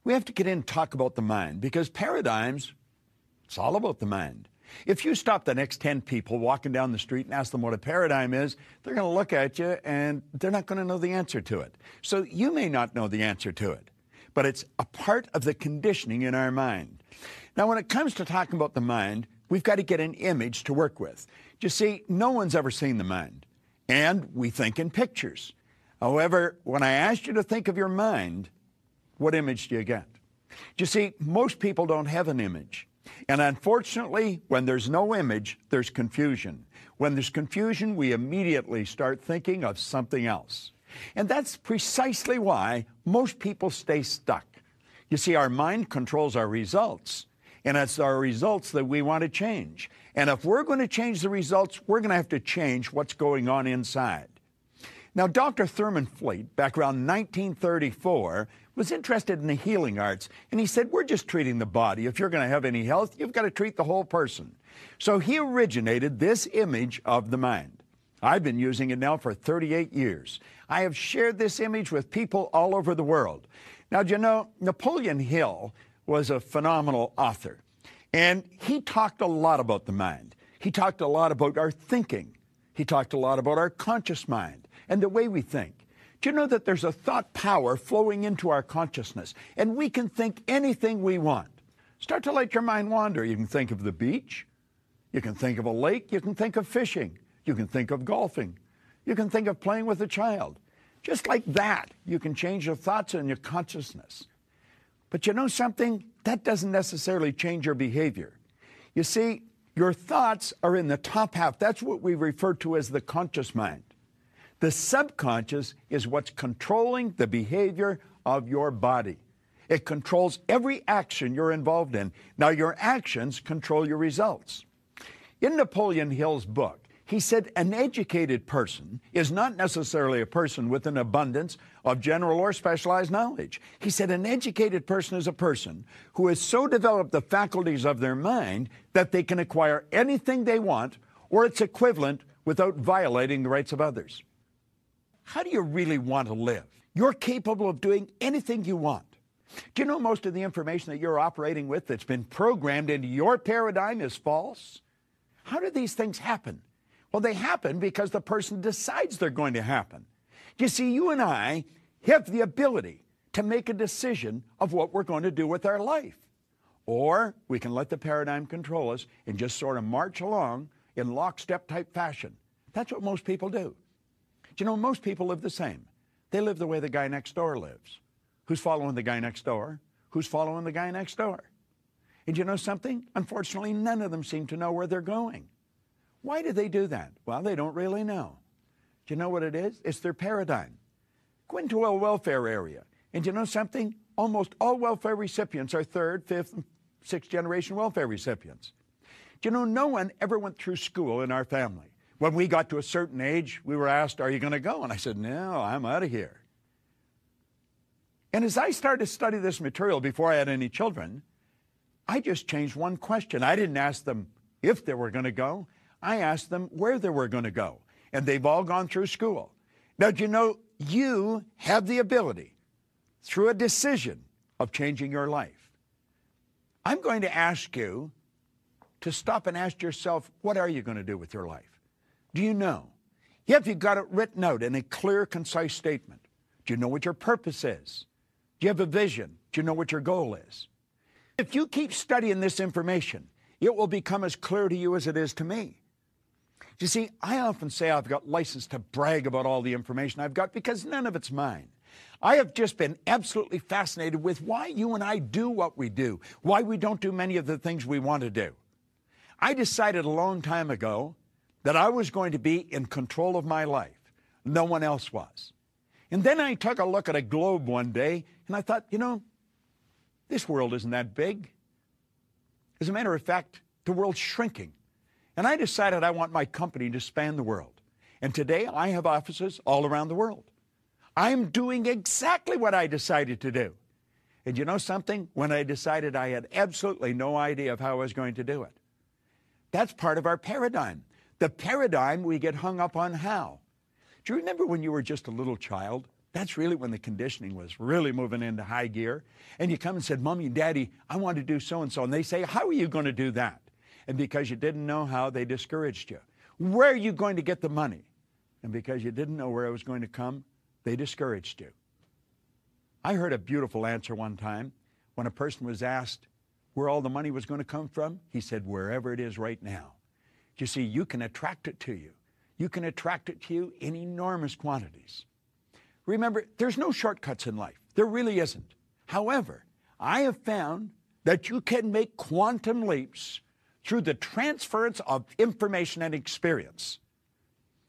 We have to get in and talk about the mind because paradigms, it's all about the mind. If you stop the next 10 people walking down the street and ask them what a paradigm is, they're going to look at you and they're not going to know the answer to it. So you may not know the answer to it, but it's a part of the conditioning in our mind. Now, when it comes to talking about the mind, we've got to get an image to work with. You see, no one's ever seen the mind, and we think in pictures. However, when I asked you to think of your mind, what image do you get? You see, most people don't have an image. And unfortunately, when there's no image, there's confusion. When there's confusion, we immediately start thinking of something else. And that's precisely why most people stay stuck. You see, our mind controls our results, and it's our results that we want to change. And if we're going to change the results, we're going to have to change what's going on inside. Now, Dr. Thurman Fleet, back around 1934, was interested in the healing arts, and he said, we're just treating the body. If you're going to have any health, you've got to treat the whole person. So he originated this image of the mind. I've been using it now for 38 years. I have shared this image with people all over the world. Now, do you know, Napoleon Hill was a phenomenal author, and he talked a lot about the mind. He talked a lot about our thinking. He talked a lot about our conscious mind and the way we think. Do you know that there's a thought power flowing into our consciousness, and we can think anything we want? Start to let your mind wander. You can think of the beach. You can think of a lake. You can think of fishing. You can think of golfing. You can think of playing with a child. Just like that, you can change your thoughts and your consciousness. But you know something? That doesn't necessarily change your behavior. You see, your thoughts are in the top half. That's what we refer to as the conscious mind. The subconscious is what's controlling the behavior of your body. It controls every action you're involved in. Now, your actions control your results. In Napoleon Hill's book, he said an educated person is not necessarily a person with an abundance of general or specialized knowledge. He said an educated person is a person who has so developed the faculties of their mind that they can acquire anything they want or its equivalent without violating the rights of others. How do you really want to live? You're capable of doing anything you want. Do you know most of the information that you're operating with that's been programmed into your paradigm is false? How do these things happen? Well, they happen because the person decides they're going to happen. You see, you and I have the ability to make a decision of what we're going to do with our life. Or we can let the paradigm control us and just sort of march along in lockstep type fashion. That's what most people do. You know, most people live the same. They live the way the guy next door lives. Who's following the guy next door? Who's following the guy next door? And you know something? Unfortunately, none of them seem to know where they're going. Why do they do that? Well, they don't really know. Do you know what it is? It's their paradigm. Go into a welfare area, and you know something? Almost all welfare recipients are third, fifth, and sixth generation welfare recipients. Do you know, no one ever went through school in our family. When we got to a certain age, we were asked, are you going to go? And I said, no, I'm out of here. And as I started to study this material before I had any children, I just changed one question. I didn't ask them if they were going to go. I asked them where they were going to go. And they've all gone through school. Now, do you know, you have the ability, through a decision, of changing your life. I'm going to ask you to stop and ask yourself, what are you going to do with your life? Do you know? Have you got it written out in a clear, concise statement? Do you know what your purpose is? Do you have a vision? Do you know what your goal is? If you keep studying this information, it will become as clear to you as it is to me. You see, I often say I've got license to brag about all the information I've got because none of it's mine. I have just been absolutely fascinated with why you and I do what we do, why we don't do many of the things we want to do. I decided a long time ago that I was going to be in control of my life. No one else was. And then I took a look at a globe one day, and I thought, you know, this world isn't that big. As a matter of fact, the world's shrinking. And I decided I want my company to span the world. And today I have offices all around the world. I'm doing exactly what I decided to do. And you know something? When I decided, I had absolutely no idea of how I was going to do it. That's part of our paradigm. The paradigm we get hung up on how. Do you remember when you were just a little child That's really when the conditioning was really moving into high gear. And you come and said, Mommy and Daddy, I want to do so-and-so. And they say, how are you going to do that? And because you didn't know how, they discouraged you. Where are you going to get the money? And because you didn't know where it was going to come, they discouraged you. I heard a beautiful answer one time when a person was asked where all the money was going to come from. He said, wherever it is right now. You see, you can attract it to you. You can attract it to you in enormous quantities. Remember, there's no shortcuts in life. There really isn't. However, I have found that you can make quantum leaps through the transference of information and experience.